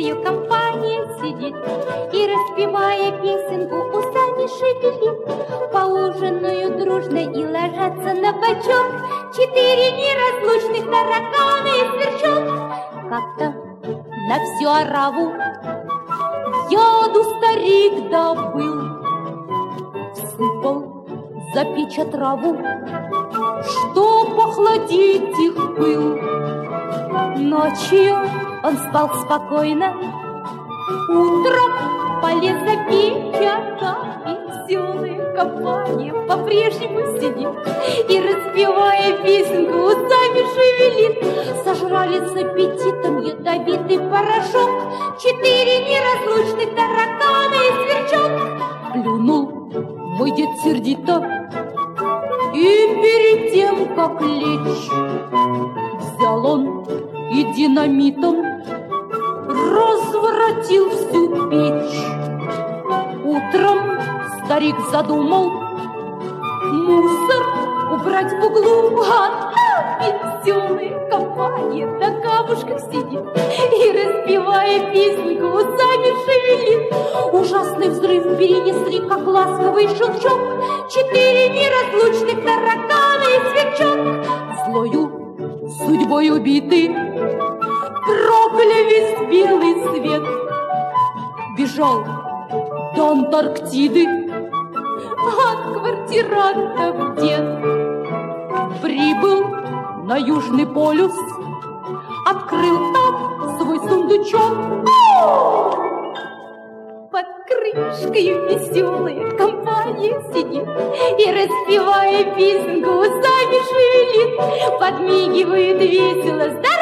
мышью компания сидит и, распевая песенку, усами шевелит. Поужинают дружно и ложатся на бочок 4 неразлучных таракана и сверчок. Как-то на всю ораву яду старик добыл, всыпал за печь отраву, чтоб охладить их пыл. Ночью он спал спокойно, утром полез за печь, а там веселая компания по-прежнему сидит и, распевая песенку, усами шевелит. Сожрали с аппетитом ядовитый порошок 4 неразлучных таракана и сверчок. Плюнул мой дед сердито и перед тем, как лечь, взял он и динамитом разворотил всю печь. Утром старик задумал мусор убрать в углу, а там веселая компания на камушках сидит и, распевая песенку, усами шевелит. Ужасный взрыв перенесли, как ласковый щелчок 4 неразлучных таракана и сверчок. Злою судьбой убитый проклял весь белый свет, бежал до Антарктиды от квартирантов дед. Прибыл на Южный полюс, открыл там свой сундучок. Под крышкой веселая компания сидит и, распевая песенку, усами шевелит. Подмигивает весело,